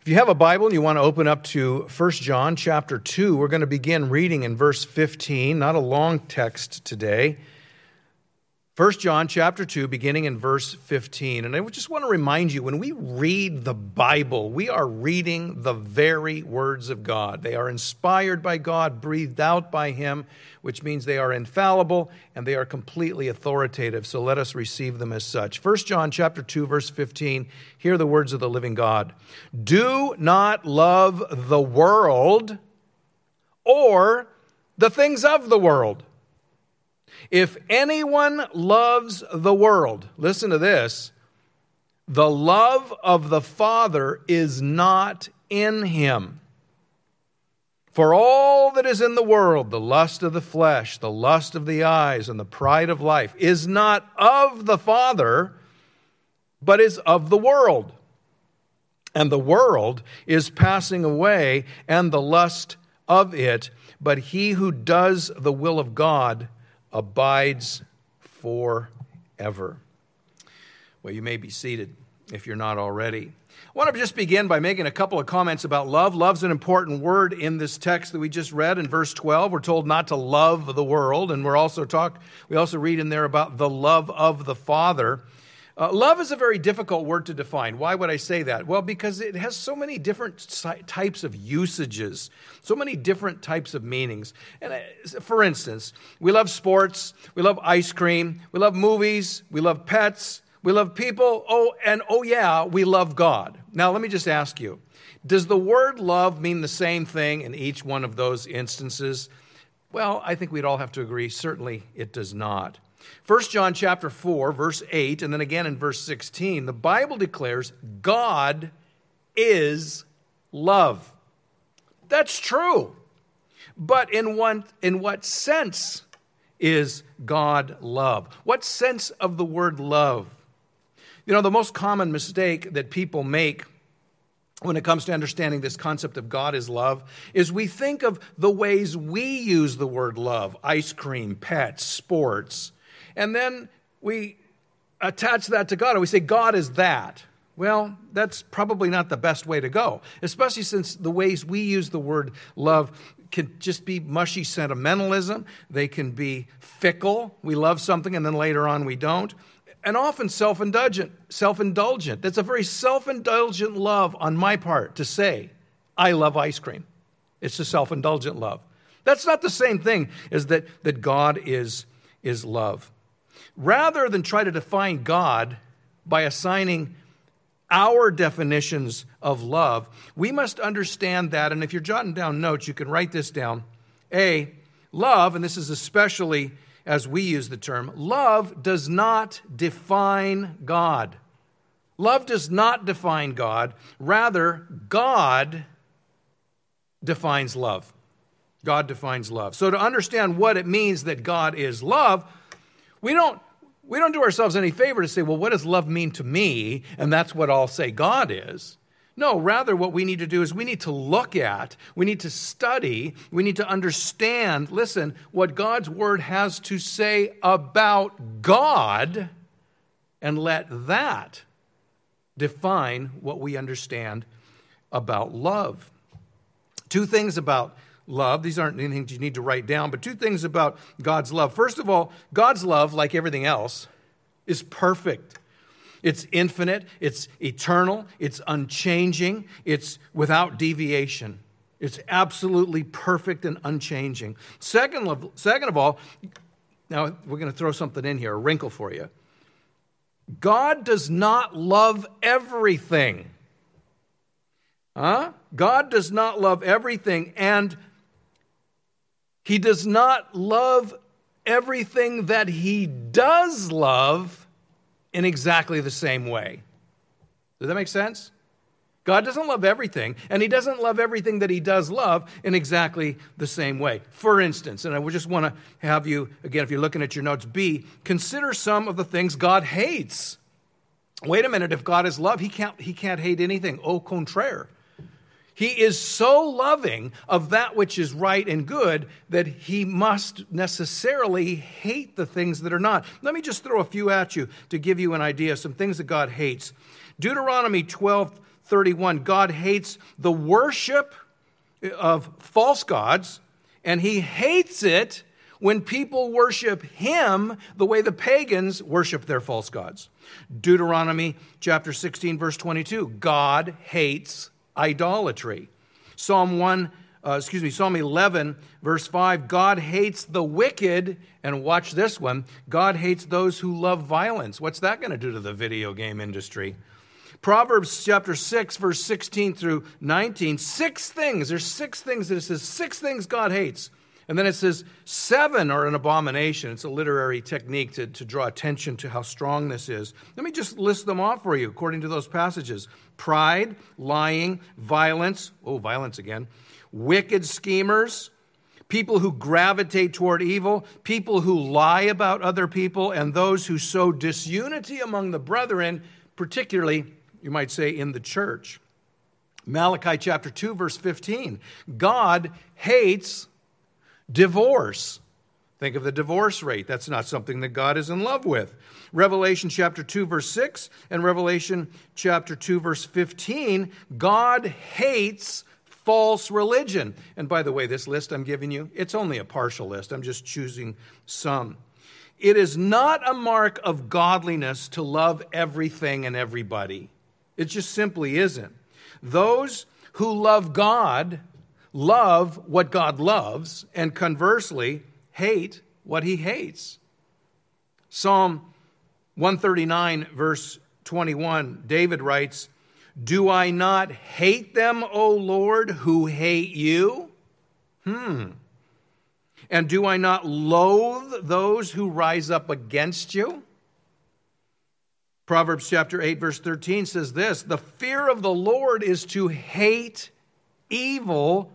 If you have a Bible and you want to open up to 1 John chapter 2, we're going to begin reading in verse 15, not a long text today. 1 John chapter 2, beginning in verse 15. And I just want to remind you, when we read the Bible, we are reading the very words of God. They are inspired by God, breathed out by Him, which means they are infallible and they are completely authoritative. So let us receive them as such. 1 John chapter 2, verse 15, hear the words of the living God. Do not love the world or the things of the world. If anyone loves the world, listen to this, the love of the Father is not in him. For all that is in the world, the lust of the flesh, the lust of the eyes, and the pride of life, is not of the Father, but is of the world. And the world is passing away, and the lust of it, but he who does the will of God abides forever. Well, you may be seated if you're not already. I want to just begin by making a couple of comments about love. Love's an important word in this text that we just read in verse 12. We're told not to love the world, and we also read in there about the love of the Father. Love is a very difficult word to define. Why would I say that? Well, because it has so many different types of usages, so many different types of meanings. And for instance, we love sports, we love ice cream, we love movies, we love pets, we love people, we love God. Now, let me just ask you, does the word love mean the same thing in each one of those instances? Well, I think we'd all have to agree, certainly it does not. 1 John chapter 4, verse 8, and then again in verse 16, the Bible declares God is love. That's true. But in what sense is God love? What sense of the word love? You know, the most common mistake that people make when it comes to understanding this concept of God is love is we think of the ways we use the word love, ice cream, pets, sports, and then we attach that to God and we say God is that. Well, that's probably not the best way to go, especially since the ways we use the word love can just be mushy sentimentalism. They can be fickle. We love something and then later on we don't. And often self-indulgent. That's a very self-indulgent love on my part to say, I love ice cream. It's a self-indulgent love. That's not the same thing as that God is love. Rather than try to define God by assigning our definitions of love, we must understand that, and if you're jotting down notes, you can write this down. Love, and this is especially as we use the term, love does not define God. Love does not define God. Rather, God defines love. God defines love. So to understand what it means that God is love, we don't do ourselves any favor to say, well, what does love mean to me? And that's what I'll say God is. No, rather what we need to do is we need to look at, we need to study, we need to understand, listen, what God's Word has to say about God, and let that define what we understand about love. Two things about love. These aren't anything you need to write down, but two things about God's love. First of all, God's love, like everything else, is perfect. It's infinite, it's eternal, it's unchanging, it's without deviation. It's absolutely perfect and unchanging. Second of all, now we're going to throw something in here, a wrinkle for you. God does not love everything. God does not love everything, and He does not love everything that He does love in exactly the same way. Does that make sense? God doesn't love everything, and He doesn't love everything that He does love in exactly the same way. For instance, and I would just want to have you, again, if you're looking at your notes, consider some of the things God hates. Wait a minute, if God is love, He can't hate anything. Au contraire. He is so loving of that which is right and good that He must necessarily hate the things that are not. Let me just throw a few at you to give you an idea of some things that God hates. Deuteronomy 12, 31, God hates the worship of false gods, and he hates it when people worship him the way the pagans worship their false gods. Deuteronomy chapter 16, verse 22, God hates idolatry. Psalm 11, verse 5, God hates the wicked, and watch this one, God hates those who love violence. What's that going to do to the video game industry? Proverbs chapter 6, verse 16 through 19, 6 things. There's 6 things that it says, 6 things God hates. And then it says 7 are an abomination. It's a literary technique to draw attention to how strong this is. Let me just list them off for you according to those passages. Pride, lying, violence, violence again, wicked schemers, people who gravitate toward evil, people who lie about other people, and those who sow disunity among the brethren, particularly, you might say, in the church. Malachi chapter 2, verse 15, God hates divorce. Think of the divorce rate. That's not something that God is in love with. Revelation chapter 2, verse 6 and Revelation chapter 2, verse 15, God hates false religion. And by the way, this list I'm giving you, it's only a partial list. I'm just choosing some. It is not a mark of godliness to love everything and everybody. It just simply isn't. Those who love God love what God loves, and conversely, hate what he hates. Psalm 139, verse 21, David writes, do I not hate them, O Lord, who hate you? And do I not loathe those who rise up against you? Proverbs chapter 8, verse 13 says this, the fear of the Lord is to hate evil,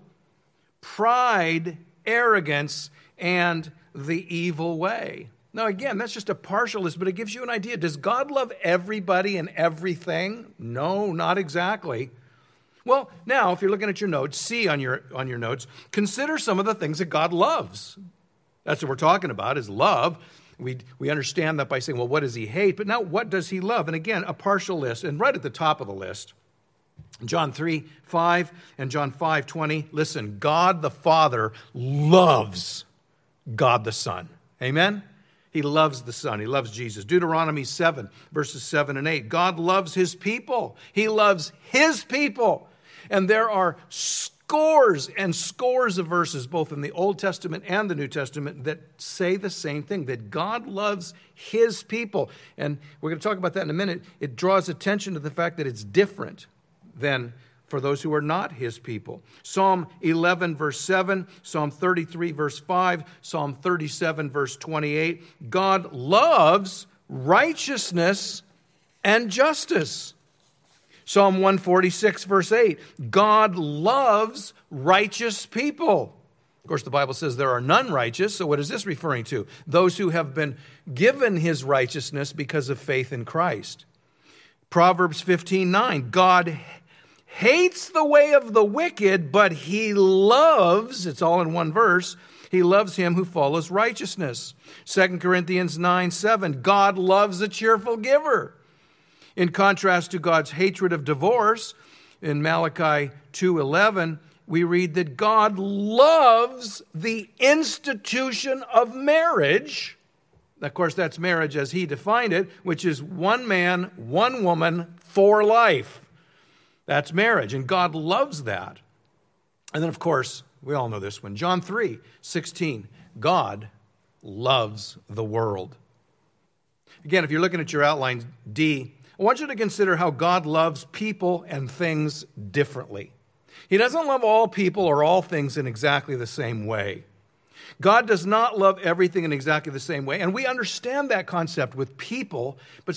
pride, arrogance, and the evil way. Now, again, that's just a partial list, but it gives you an idea. Does God love everybody and everything? No, not exactly. Well, now, if you're looking at your notes, C on your notes, consider some of the things that God loves. That's what we're talking about, is love. We understand that by saying, well, what does he hate? But now, what does he love? And again, a partial list. And right at the top of the list, John 3:5 and John 5:20. Listen, God the Father loves God the Son. Amen? He loves the Son. He loves Jesus. Deuteronomy 7, verses 7 and 8. God loves his people. He loves his people. And there are scores and scores of verses, both in the Old Testament and the New Testament, that say the same thing, that God loves his people. And we're going to talk about that in a minute. It draws attention to the fact that it's different than for those who are not his people. Psalm 11, verse 7, Psalm 33, verse 5, Psalm 37, verse 28. God loves righteousness and justice. Psalm 146, verse 8. God loves righteous people. Of course, the Bible says there are none righteous, so what is this referring to? Those who have been given his righteousness because of faith in Christ. Proverbs 15:9. God hates the way of the wicked, but he loves, it's all in one verse, he loves him who follows righteousness. 2 Corinthians 9:7, God loves a cheerful giver. In contrast to God's hatred of divorce, in Malachi 2:11, we read that God loves the institution of marriage. Of course, that's marriage as he defined it, which is one man, one woman for life. That's marriage, and God loves that. And then, of course, we all know this one. John 3:16, God loves the world. Again, if you're looking at your outline, D, I want you to consider how God loves people and things differently. He doesn't love all people or all things in exactly the same way. God does not love everything in exactly the same way, and we understand that concept with people, but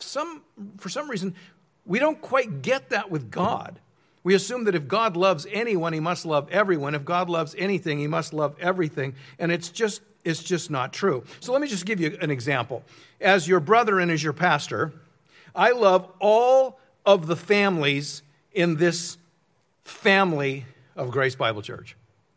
for some reason, we don't quite get that with God. We assume that if God loves anyone, he must love everyone. If God loves anything, he must love everything. And it's just not true. So let me just give you an example. As your brother and as your pastor, I love all of the families in this family of Grace Bible Church.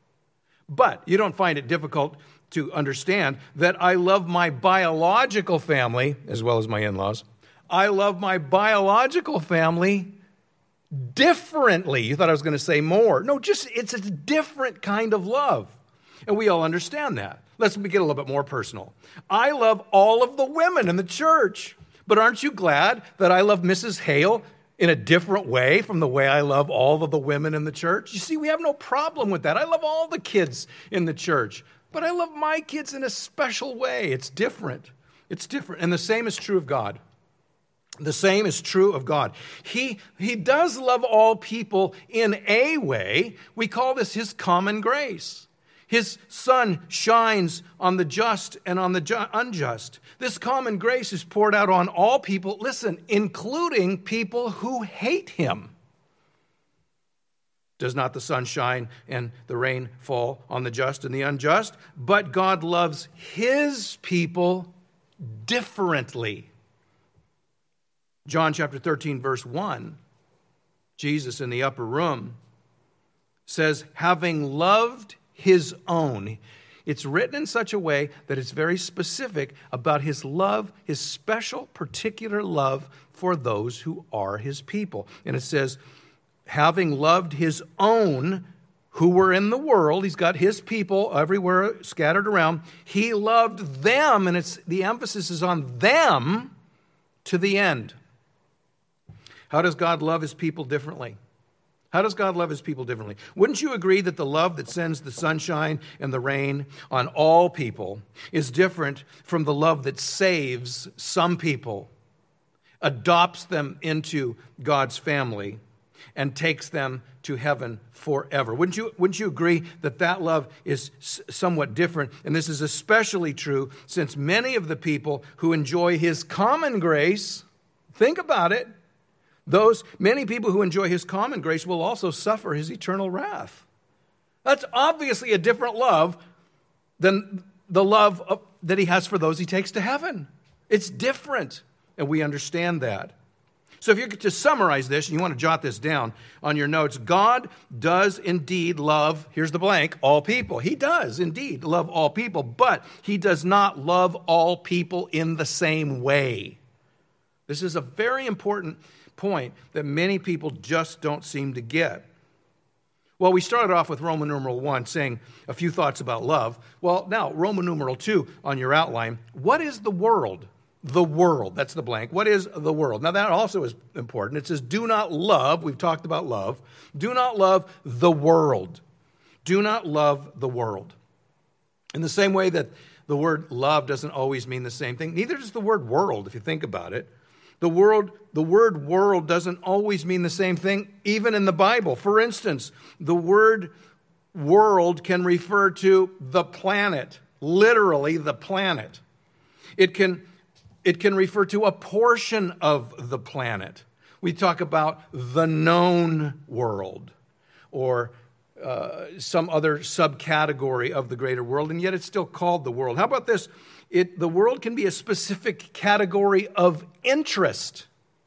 But you don't find it difficult to understand that I love my biological family as well as my in-laws. I love my biological family differently. You thought I was going to say more. No, just it's a different kind of love. And we all understand that. Let's get a little bit more personal. I love all of the women in the church. But aren't you glad that I love Mrs. Hale in a different way from the way I love all of the women in the church? You see, we have no problem with that. I love all the kids in the church. But I love my kids in a special way. It's different. It's different. And the same is true of God. The same is true of God. He does love all people in a way. We call this his common grace. His sun shines on the just and on the unjust. This common grace is poured out on all people, listen, including people who hate him. Does not the sun shine and the rain fall on the just and the unjust? But God loves his people differently. John chapter 13, verse 1, Jesus in the upper room says, having loved his own. It's written in such a way that it's very specific about his love, his special, particular love for those who are his people. And it says, having loved his own who were in the world, he's got his people everywhere scattered around, he loved them, and the emphasis is on them to the end. How does God love his people differently? How does God love his people differently? Wouldn't you agree that the love that sends the sunshine and the rain on all people is different from the love that saves some people, adopts them into God's family, and takes them to heaven forever? Wouldn't you agree that that love is somewhat different? And this is especially true since many of the people who enjoy his common grace, think about it, many people who enjoy his common grace will also suffer his eternal wrath. That's obviously a different love than the love that he has for those he takes to heaven. It's different, and we understand that. So if you're to summarize this, and you want to jot this down on your notes, God does indeed love, here's the blank, all people. He does indeed love all people, but he does not love all people in the same way. This is a very important point that many people just don't seem to get. Well, we started off with Roman numeral 1 saying a few thoughts about love. Well, now Roman numeral 2 on your outline. What is the world? The world, that's the blank. What is the world? Now that also is important. It says do not love, we've talked about love. Do not love the world. Do not love the world. In the same way that the word love doesn't always mean the same thing, neither does the word world, if you think about it. The word world doesn't always mean the same thing, even in the Bible. For instance, the word world can refer to the planet, literally the planet. It can refer to a portion of the planet. We talk about the known world or some other subcategory of the greater world, and yet it's still called the world. How about this? The world can be a specific category of interest.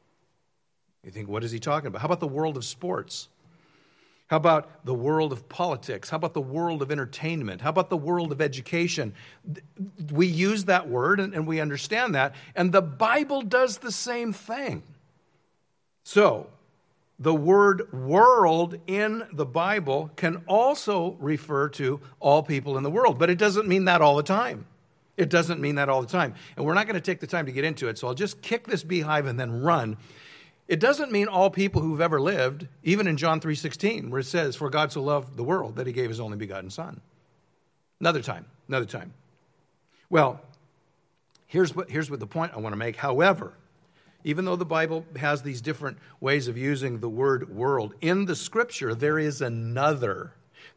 You think, what is he talking about? How about the world of sports? How about the world of politics? How about the world of entertainment? How about the world of education? We use that word and we understand that. And the Bible does the same thing. So, the word world in the Bible can also refer to all people in the world, but it doesn't mean that all the time. It doesn't mean that all the time. And we're not going to take the time to get into it, so I'll just kick this beehive and then run. It doesn't mean all people who've ever lived, even in John 3:16, where it says, for God so loved the world that he gave his only begotten son. Another time. Well, here's what the point I want to make. However, even though the Bible has these different ways of using the word world, in the Scripture there is another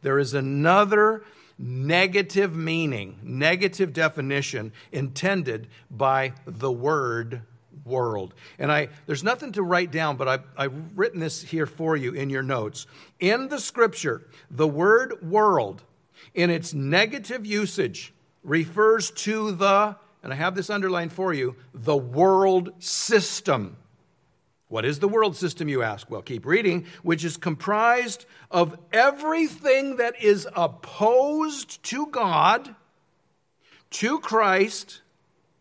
negative meaning, negative definition intended by the word world. And there's nothing to write down, but I've written this here for you in your notes. In the Scripture, the word world, in its negative usage, refers to and I have this underlined for you, the world system. What is the world system, you ask? Well, keep reading. Which is comprised of everything that is opposed to God, to Christ,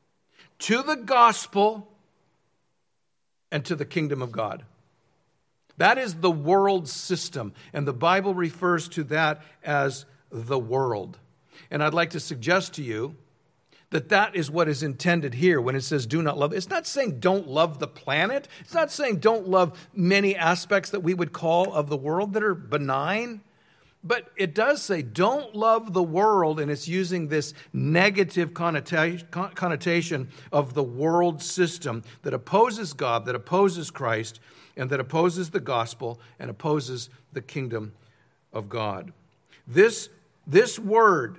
to the gospel, and to the kingdom of God. That is the world system, and the Bible refers to that as the world. And I'd like to suggest to you that that is what is intended here when it says do not love. It's not saying don't love the planet. It's not saying don't love many aspects that we would call of the world that are benign. But it does say don't love the world, and it's using this negative connotation of the world system that opposes God, that opposes Christ, and that opposes the gospel and opposes the kingdom of God. This word,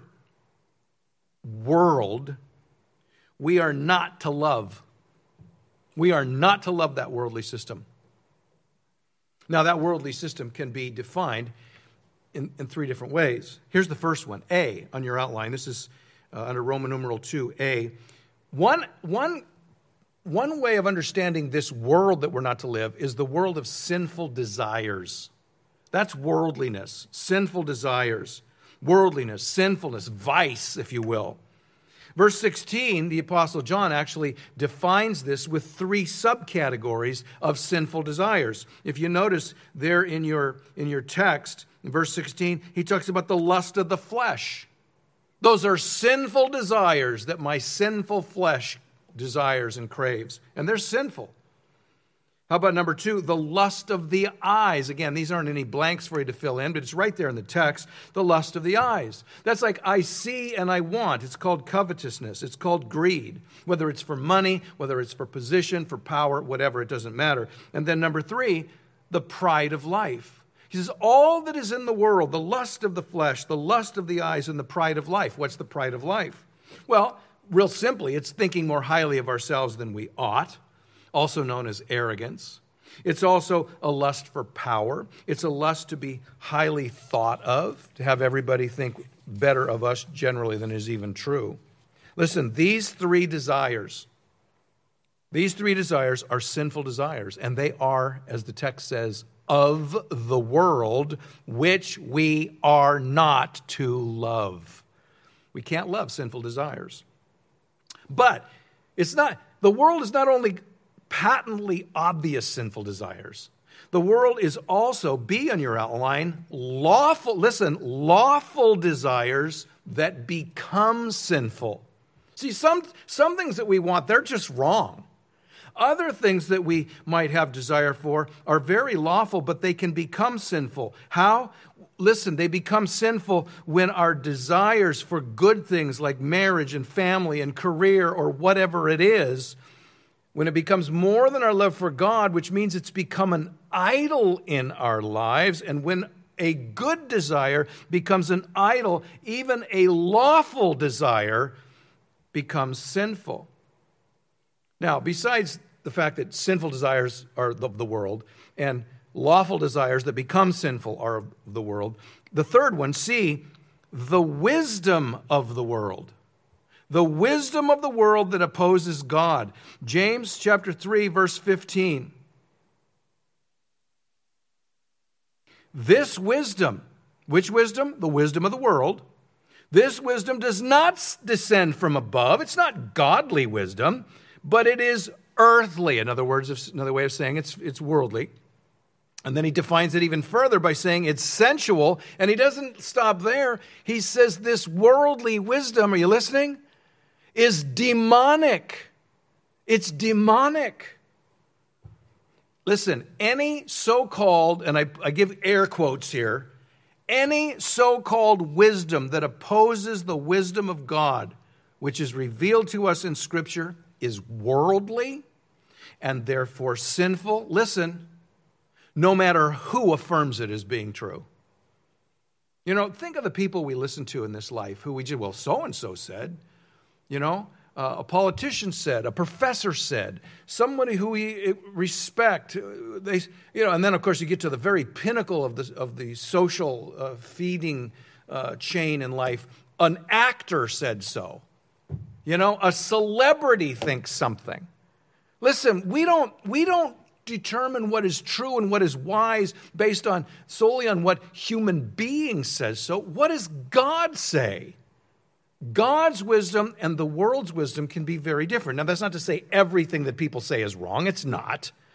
world, we are not to love. We are not to love that worldly system. Now, that worldly system can be defined in three different ways. Here's the first one, A, on your outline. This is under Roman numeral 2A. One way of understanding this world that we're not to live is the world of sinful desires. That's worldliness, sinful desires, worldliness, sinfulness, vice, if you will. Verse 16, the Apostle John actually defines this with three subcategories of sinful desires. If you notice there in your text, in verse 16, he talks about the lust of the flesh. Those are sinful desires that my sinful flesh desires and craves. And they're sinful. How about number 2? The lust of the eyes. Again, these aren't any blanks for you to fill in, but it's right there in the text. The lust of the eyes. That's like I see and I want. It's called covetousness. It's called greed. Whether it's for money, whether it's for position, for power, whatever, it doesn't matter. And then number 3, the pride of life. He says, all that is in the world, the lust of the flesh, the lust of the eyes, and the pride of life. What's the pride of life? Well, real simply, it's thinking more highly of ourselves than we ought, also known as arrogance. It's also a lust for power. It's a lust to be highly thought of, to have everybody think better of us generally than is even true. Listen, these three desires are sinful desires, and they are, as the text says, of the world, which we are not to love. We can't love sinful desires. But the world is not only patently obvious sinful desires. The world is also, B on your outline, lawful desires that become sinful. See, some things that we want, they're just wrong. Other things that we might have desire for are very lawful, but they can become sinful. How? Listen, they become sinful when our desires for good things like marriage and family and career or whatever it is, when it becomes more than our love for God, which means it's become an idol in our lives, and when a good desire becomes an idol, even a lawful desire becomes sinful. Now, besides the fact that sinful desires are of the world and lawful desires that become sinful are of the world, the third one, C, the wisdom of the world. The wisdom of the world that opposes God. James chapter 3, verse 15. This wisdom, which wisdom? The wisdom of the world. This wisdom does not descend from above. It's not godly wisdom, but it is earthly. In other words, another way of saying it's worldly. And then he defines it even further by saying it's sensual. And he doesn't stop there. He says this worldly wisdom, are you listening? Is demonic. It's demonic. Listen, any so-called, and I give air quotes here, any so-called wisdom that opposes the wisdom of God, which is revealed to us in Scripture, is worldly and therefore sinful. Listen, no matter who affirms it as being true. You know, think of the people we listen to in this life who we just, well, so-and-so said. You know, a politician said, a professor said, somebody who we respect. And then of course you get to the very pinnacle of the social feeding chain in life. An actor said so. You know, a celebrity thinks something. Listen, we don't determine what is true and what is wise based on solely on what human being says. So what does God say? God's wisdom and the world's wisdom can be very different. Now, that's not to say everything that people say is wrong. It's not.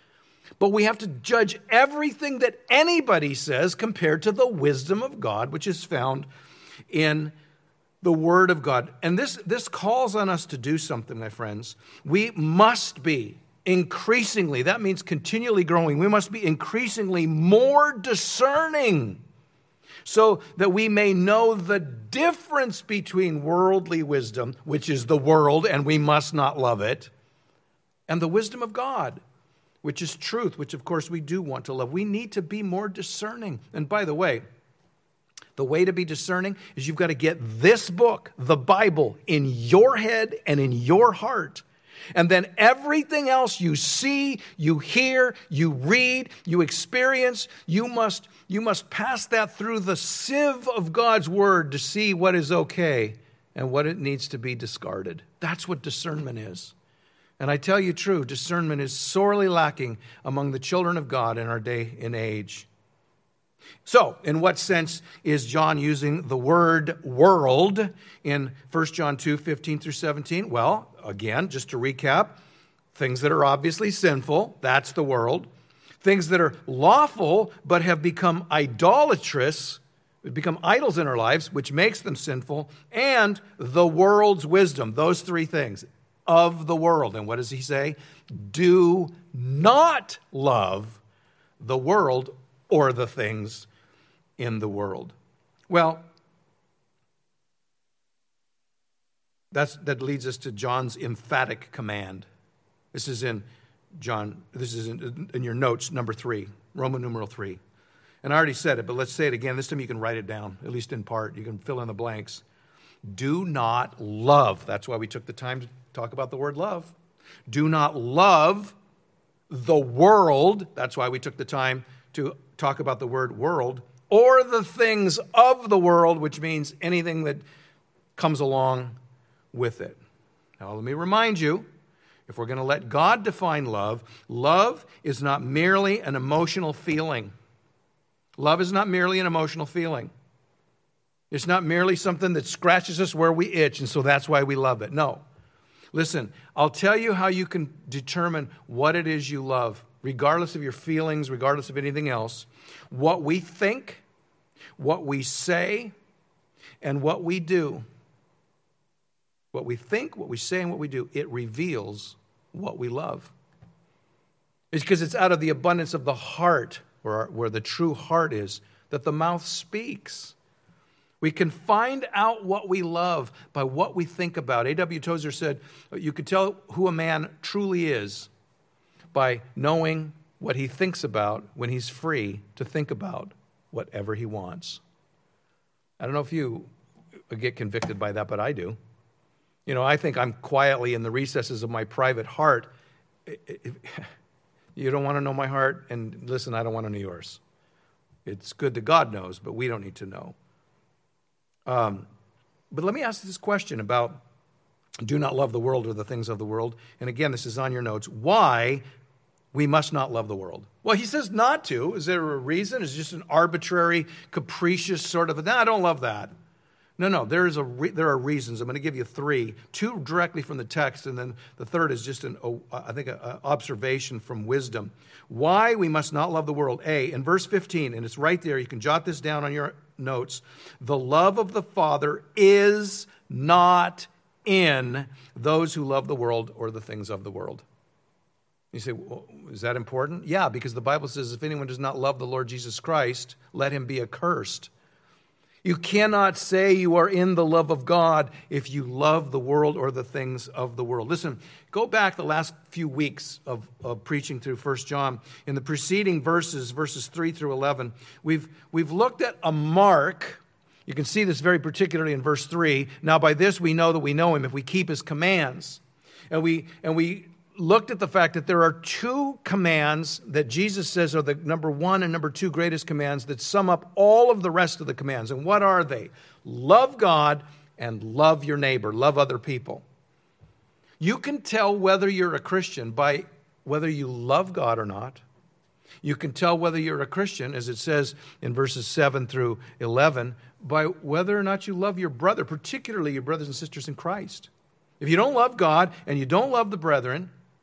But we have to judge everything that anybody says compared to the wisdom of God, which is found in the Word of God. And this calls on us to do something, my friends. We must be increasingly, that means continually growing, we must be increasingly more discerning so that we may know the difference between worldly wisdom, which is the world, and we must not love it, and the wisdom of God, which is truth, which of course we do want to love. We need to be more discerning. And by the way to be discerning is you've got to get this book, the Bible, in your head and in your heart. And then everything else you see, you hear, you read, you experience, you must pass that through the sieve of God's Word to see what is okay and what it needs to be discarded. That's what discernment is. And I tell you true, discernment is sorely lacking among the children of God in our day and age. So, in what sense is John using the word world in 1 John 2, 15 through 17? Well, again, just to recap, things that are obviously sinful, that's the world. Things that are lawful but have become idolatrous, become idols in our lives, which makes them sinful, and the world's wisdom, those three things of the world. And what does he say? Do not love the world or the things in the world. Well, that leads us to John's emphatic command. This is in John, this is in your notes, number 3, Roman numeral 3. And I already said it, but let's say it again. This time you can write it down, at least in part. You can fill in the blanks. Do not love. That's why we took the time to talk about the word love. Do not love the world. That's why we took the time to talk about the word world, or the things of the world, which means anything that comes along with it. Now, let me remind you, if we're going to let God define love, love is not merely an emotional feeling. Love is not merely an emotional feeling. It's not merely something that scratches us where we itch, and so that's why we love it. No. Listen, I'll tell you how you can determine what it is you love, regardless of your feelings, regardless of anything else. What we think, what we say, and what we do. What we think, what we say, and what we do, it reveals what we love. It's because it's out of the abundance of the heart, where the true heart is, that the mouth speaks. We can find out what we love by what we think about. A.W. Tozer said, you could tell who a man truly is by knowing what he thinks about when he's free to think about whatever he wants. I don't know if you get convicted by that, but I do. You know, I think I'm quietly in the recesses of my private heart. You don't want to know my heart, and listen, I don't want to know yours. It's good that God knows, but we don't need to know. But let me ask this question about do not love the world or the things of the world. And again, this is on your notes. Why we must not love the world? Well, he says not to. Is there a reason? Is it just an arbitrary, capricious sort of, no, I don't love that. No, there are reasons. I'm going to give you 3, 2 directly from the text, and then the third is just an observation from wisdom. Why we must not love the world. In verse 15, and it's right there, you can jot this down on your notes. The love of the Father is not in those who love the world or the things of the world. You say, well, is that important? Yeah, because the Bible says if anyone does not love the Lord Jesus Christ, let him be accursed. You cannot say you are in the love of God if you love the world or the things of the world. Listen, go back the last few weeks of preaching through 1 John. In the preceding verses 3 through 11, we've looked at a mark. You can see this very particularly in verse 3. Now by this we know that we know him if we keep his commands. And we looked at the fact that there are 2 commands that Jesus says are the number 1 and number 2 greatest commands that sum up all of the rest of the commands. And what are they? Love God and love your neighbor, love other people. You can tell whether you're a Christian by whether you love God or not. You can tell whether you're a Christian, as it says in verses 7 through 11, by whether or not you love your brother, particularly your brothers and sisters in Christ. If you don't love God and you don't love the brethren,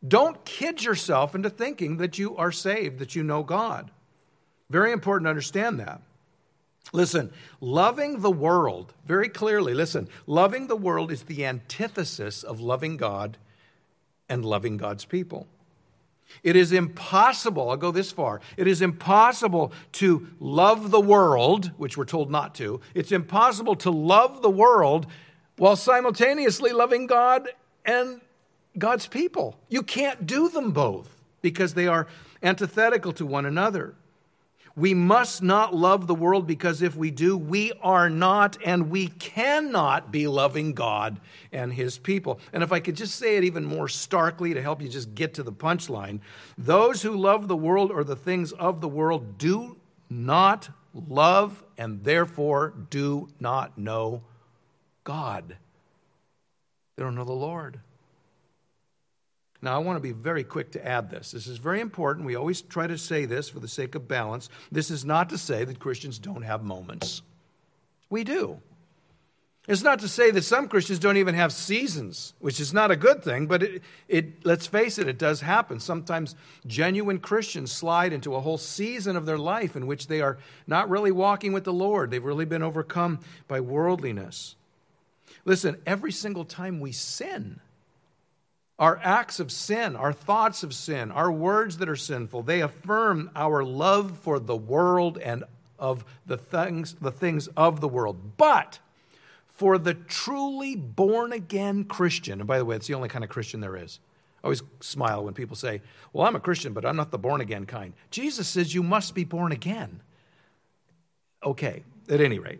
Don't kid yourself into thinking that you are saved, that you know God. Very important to understand that. Listen, loving the world, very clearly, listen, loving the world is the antithesis of loving God and loving God's people. It is impossible, I'll go this far, it is impossible to love the world, which we're told not to. It's impossible to love the world while simultaneously loving God and God's people. You can't do them both because they are antithetical to one another. We must not love the world because if we do, we are not and we cannot be loving God and His people. And if I could just say it even more starkly to help you just get to the punchline, those who love the world or the things of the world do not love and therefore do not know God. They don't know the Lord. Now, I want to be very quick to add this. This is very important. We always try to say this for the sake of balance. This is not to say that Christians don't have moments. We do. It's not to say that some Christians don't even have seasons, which is not a good thing, but let's face it, it does happen. Sometimes genuine Christians slide into a whole season of their life in which they are not really walking with the Lord. They've really been overcome by worldliness. Listen, every single time we sin, our acts of sin, our thoughts of sin, our words that are sinful, they affirm our love for the world and of the things of the world. But for the truly born-again Christian, and by the way, it's the only kind of Christian there is. I always smile when people say, well, I'm a Christian, but I'm not the born-again kind. Jesus says you must be born again. Okay, at any rate,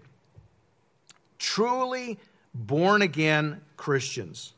truly born-again Christians,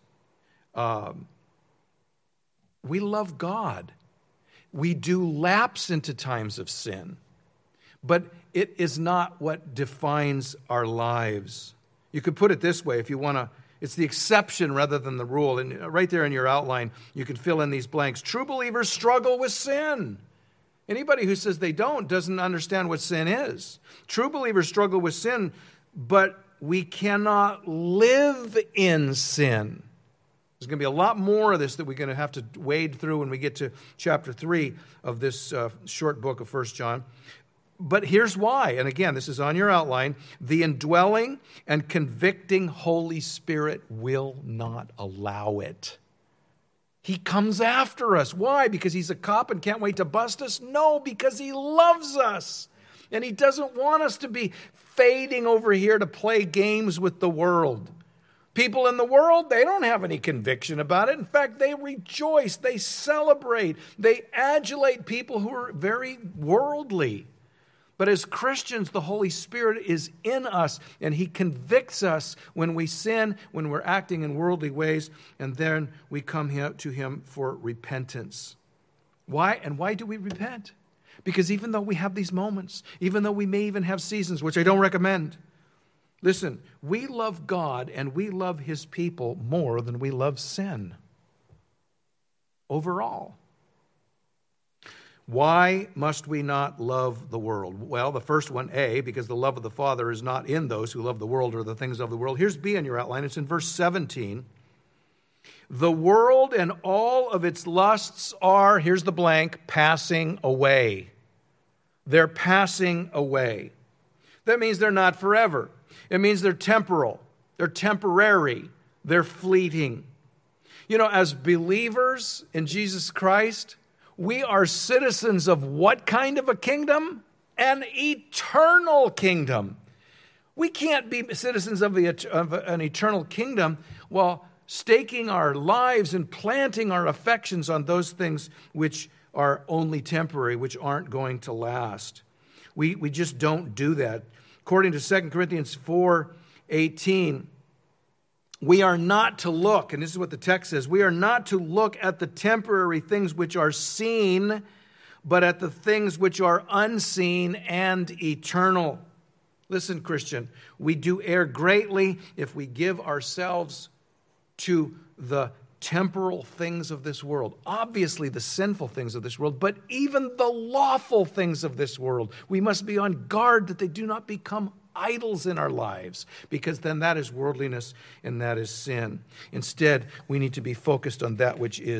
we love God. We do lapse into times of sin, but it is not what defines our lives. You could put it this way if you want to. It's the exception rather than the rule. And right there in your outline, you can fill in these blanks. True believers struggle with sin. Anybody who says they don't doesn't understand what sin is. True believers struggle with sin, but we cannot live in sin. There's going to be a lot more of this that we're going to have to wade through when we get to chapter 3 of this short book of 1 John. But here's why. And again, this is on your outline. The indwelling and convicting Holy Spirit will not allow it. He comes after us. Why? Because He's a cop and can't wait to bust us? No, because He loves us. And He doesn't want us to be fading over here to play games with the world. People in the world, they don't have any conviction about it. In fact, they rejoice, they celebrate, they adulate people who are very worldly. But as Christians, the Holy Spirit is in us, and He convicts us when we sin, when we're acting in worldly ways, and then we come to Him for repentance. Why? And why do we repent? Because even though we have these moments, even though we may even have seasons, which I don't recommend, listen, we love God and we love His people more than we love sin. Overall. Why must we not love the world? Well, the first one, A, because the love of the Father is not in those who love the world or the things of the world. Here's B in your outline. It's in verse 17. The world and all of its lusts are, here's the blank, passing away. They're passing away. That means they're not forever. It means they're temporal. They're temporary. They're fleeting. You know, as believers in Jesus Christ, we are citizens of what kind of a kingdom? An eternal kingdom. We can't be citizens of an eternal kingdom while staking our lives and planting our affections on those things which are only temporary, which aren't going to last. We just don't do that. According to 2 Corinthians 4:18, we are not to look, and this is what the text says, we are not to look at the temporary things which are seen, but at the things which are unseen and eternal. Listen, Christian, we do err greatly if we give ourselves to the temporal things of this world. Obviously, the sinful things of this world, but even the lawful things of this world. We must be on guard that they do not become idols in our lives, because then that is worldliness and that is sin. Instead, we need to be focused on that which is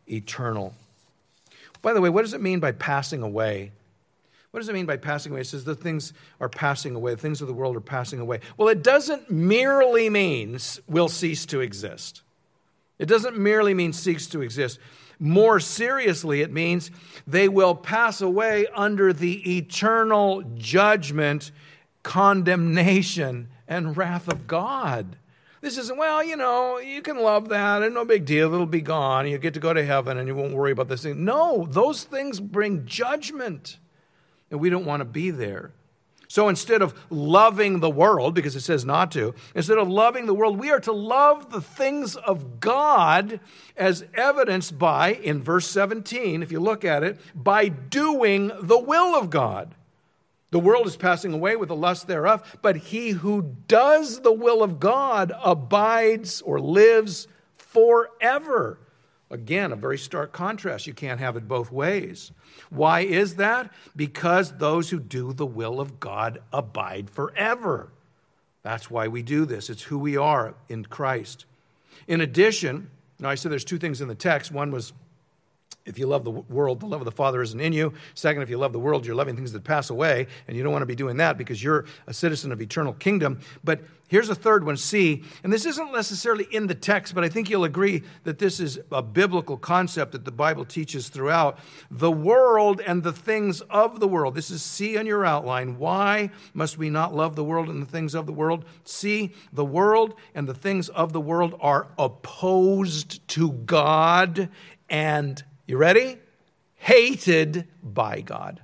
eternal. By the way, what does it mean by passing away? What does it mean by passing away? It says the things are passing away. The things of the world are passing away. Well, it doesn't merely mean will cease to exist. It doesn't merely mean cease to exist. More seriously, it means they will pass away under the eternal judgment, condemnation, and wrath of God. This isn't, well, you can love that and no big deal. It'll be gone. You get to go to heaven and you won't worry about this thing. No, those things bring judgment. And we don't want to be there. So instead of loving the world, because it says not to, instead of loving the world, we are to love the things of God as evidenced by, in verse 17, if you look at it, by doing the will of God. The world is passing away with the lust thereof, but he who does the will of God abides or lives forever. Again, a very stark contrast. You can't have it both ways. Why is that? Because those who do the will of God abide forever. That's why we do this. It's who we are in Christ. In addition, now I said there's two things in the text. One was, if you love the world, the love of the Father isn't in you. Second, if you love the world, you're loving things that pass away, and you don't want to be doing that because you're a citizen of eternal kingdom. But here's a third one, C, and this isn't necessarily in the text, but I think you'll agree that this is a biblical concept that the Bible teaches throughout. The world and the things of the world. This is C on your outline. Why must we not love the world and the things of the world? C, the world and the things of the world are opposed to God and, you ready? Hated by God.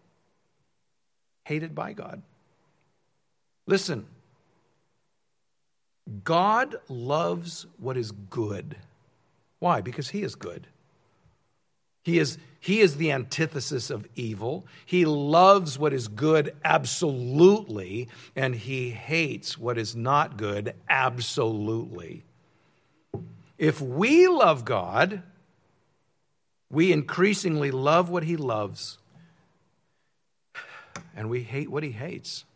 Hated by God. Listen. God loves what is good. Why? Because he is good. He is the antithesis of evil. He loves what is good absolutely, and he hates what is not good absolutely. If we love God, we increasingly love what he loves, and we hate what he hates.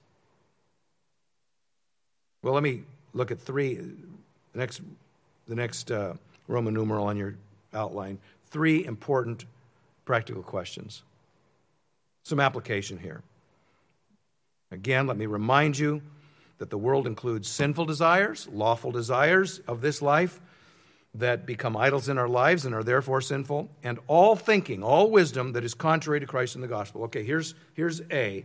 Well, let me look at the next Roman numeral on your outline. 3 important practical questions. Some application here. Again, let me remind you that the world includes sinful desires, lawful desires of this life that become idols in our lives and are therefore sinful, and all thinking, all wisdom that is contrary to Christ and the gospel. Okay, here's A.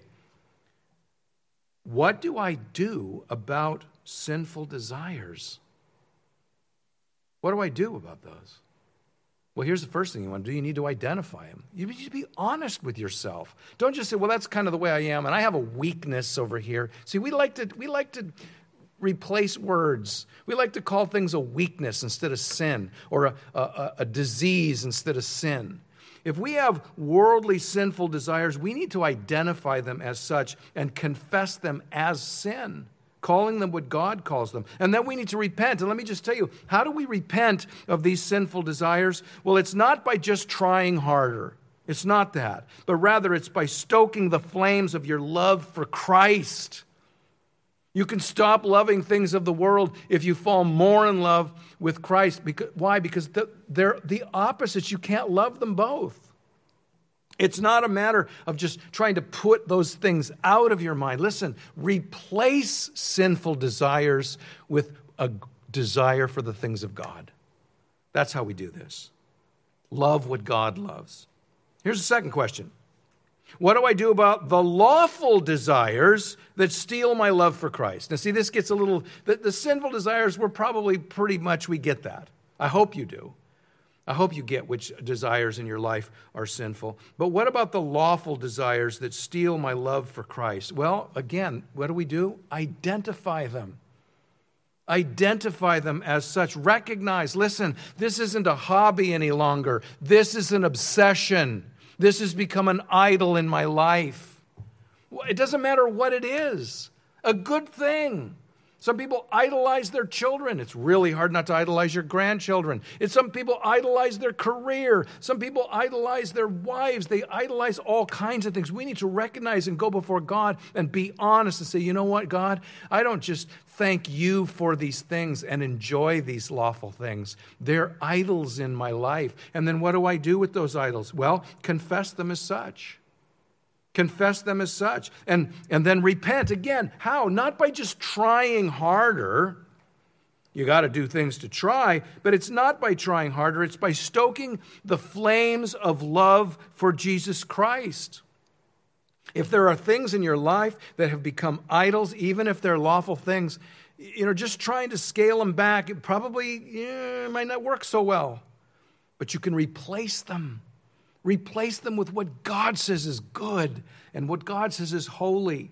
What do I do about sinful desires? What do I do about those? Well, here's the first thing you want to do. You need to identify them. You need to be honest with yourself. Don't just say, well, that's kind of the way I am, and I have a weakness over here. See, we like to replace words. We like to call things a weakness instead of sin, or a disease instead of sin. If we have worldly sinful desires, we need to identify them as such and confess them as sin, calling them what God calls them. And then we need to repent. And let me just tell you, how do we repent of these sinful desires? Well, it's not by just trying harder. It's not that. But rather, it's by stoking the flames of your love for Christ. You can stop loving things of the world if you fall more in love with Christ. Why? Because they're the opposites. You can't love them both. It's not a matter of just trying to put those things out of your mind. Listen, replace sinful desires with a desire for the things of God. That's how we do this. Love what God loves. Here's the second question. What do I do about the lawful desires that steal my love for Christ? Now, see, this gets a little, the sinful desires, we get that. I hope you do. I hope you get which desires in your life are sinful. But what about the lawful desires that steal my love for Christ? Well, again, what do? Identify them. Identify them as such. Recognize, listen, this isn't a hobby any longer. This is an obsession. This has become an idol in my life. It doesn't matter what it is. A good thing. Some people idolize their children. It's really hard not to idolize your grandchildren. Some people idolize their career. Some people idolize their wives. They idolize all kinds of things. We need to recognize and go before God and be honest and say, you know what, God? I don't just thank you for these things and enjoy these lawful things. They're idols in my life. And then what do I do with those idols? Well, confess them as such. Confess them as such. And then repent. Again, how? Not by just trying harder. You got to do things to try, but it's not by trying harder. It's by stoking the flames of love for Jesus Christ. If there are things in your life that have become idols, even if they're lawful things, just trying to scale them back, it probably might not work so well. But you can replace them. Replace them with what God says is good and what God says is holy.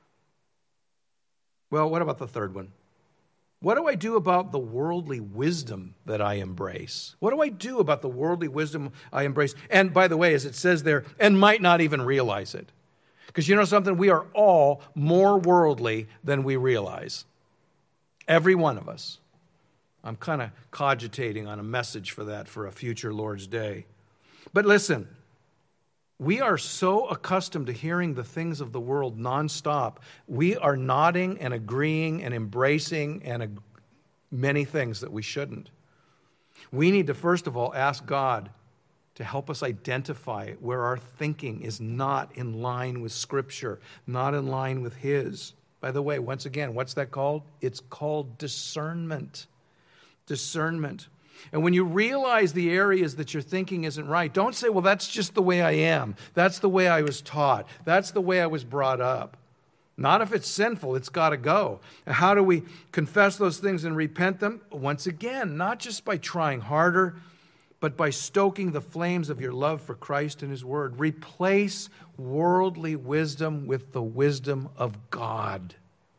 Well, what about the third one? What do I do about the worldly wisdom that I embrace? What do I do about the worldly wisdom I embrace? And by the way, as it says there, and might not even realize it. Because you know something? We are all more worldly than we realize. Every one of us. I'm kind of cogitating on a message for that for a future Lord's Day. But listen, we are so accustomed to hearing the things of the world nonstop. We are nodding and agreeing and embracing many things that we shouldn't. We need to, first of all, ask God to help us identify where our thinking is not in line with Scripture, not in line with His. By the way, once again, what's that called? It's called discernment. Discernment. And when you realize the areas that your thinking isn't right, don't say, well, that's just the way I am. That's the way I was taught. That's the way I was brought up. Not if it's sinful, it's got to go. And how do we confess those things and repent them? Once again, not just by trying harder, but by stoking the flames of your love for Christ and His Word. Replace worldly wisdom with the wisdom of God.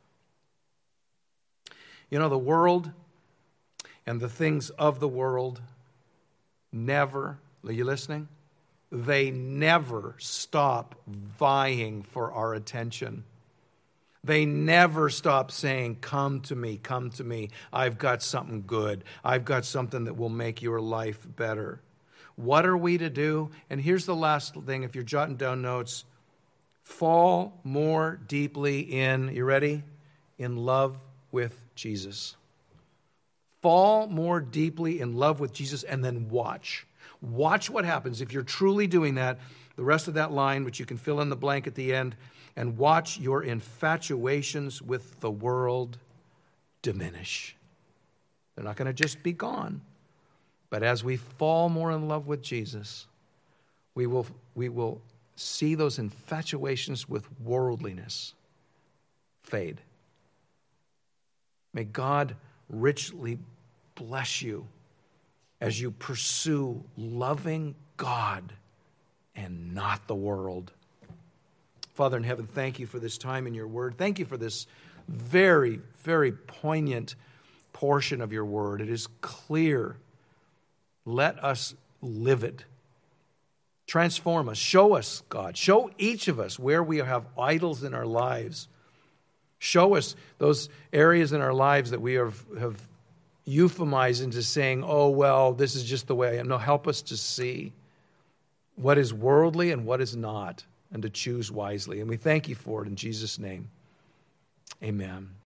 You know, the world and the things of the world never, are you listening? They never stop vying for our attention. They never stop saying, come to me, come to me. I've got something good. I've got something that will make your life better. What are we to do? And here's the last thing, if you're jotting down notes. Fall more deeply in, you ready? In love with Jesus. Fall more deeply in love with Jesus and then watch. Watch what happens. If you're truly doing that, the rest of that line, which you can fill in the blank at the end, and watch your infatuations with the world diminish. They're not going to just be gone. But as we fall more in love with Jesus, we will see those infatuations with worldliness fade. May God richly bless you as you pursue loving God and not the world. Father in heaven, thank you for this time in your word. Thank you for this very, very poignant portion of your word. It is clear. Let us live it. Transform us. Show us, God. Show each of us where we have idols in our lives. Show us those areas in our lives that we have euphemized into saying, oh, well, this is just the way I am. No, help us to see what is worldly and what is not, and to choose wisely. And we thank you for it in Jesus' name. Amen.